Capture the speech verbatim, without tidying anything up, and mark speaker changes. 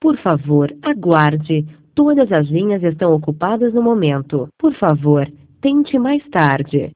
Speaker 1: Por favor, aguarde. Todas as linhas estão ocupadas no momento. Por favor, tente mais tarde.